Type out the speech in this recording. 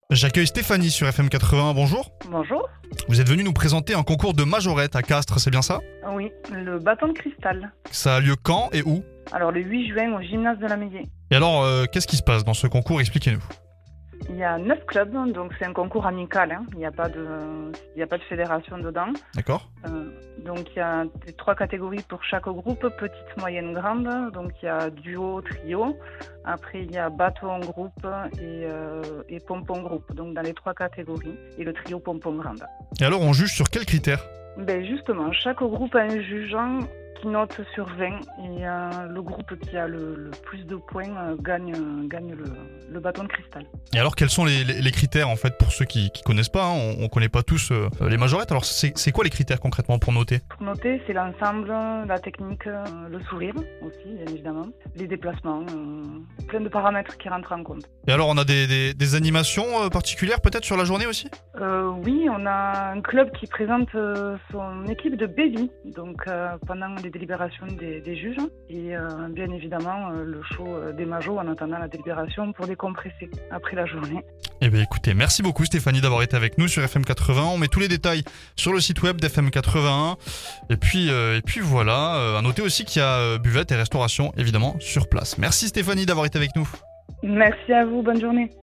J'accueille Stéphanie sur FM 81, bonjour. Bonjour. Vous êtes venue nous présenter un concours de majorette à Castres, c'est bien ça? Oui, le bâton de cristal. Ça a lieu quand et où? Alors le 8 juin au gymnase de la Médier. Et alors, qu'est-ce qui se passe dans ce concours? Expliquez-nous. Il y a 9 clubs, donc c'est un concours amical. Il n'y a pas de fédération dedans. D'accord. Donc il y a 3 catégories pour chaque groupe, petite, moyenne, grande. Donc il y a duo, trio. Après il y a bâton groupe et pompon groupe. Donc dans les 3 catégories. Et le trio pompon grande. Et alors, on juge sur quels critères? Ben justement, chaque groupe a un jugeant qui note sur 20 et le groupe qui a le plus de points gagne le bâton de cristal. Et alors, quels sont les critères en fait pour ceux qui connaissent pas, hein, on connaît pas tous les majorettes. Alors, c'est quoi les critères concrètement pour noter? Pour noter, c'est l'ensemble, la technique, le sourire aussi, bien évidemment, les déplacements, plein de paramètres qui rentrent en compte. Et alors, on a des animations particulières peut-être sur la journée aussi? Oui, on a un club qui présente son équipe de baby, donc pendant les délibérations des juges, et bien évidemment le show des majos en attendant la délibération pour décompresser après la journée. Eh bien écoutez, merci beaucoup Stéphanie d'avoir été avec nous sur FM 81. On met tous les détails sur le site web d'FM 81. Et puis voilà, à noter aussi qu'il y a buvette et restauration évidemment sur place. Merci Stéphanie d'avoir été avec nous. Merci à vous, bonne journée.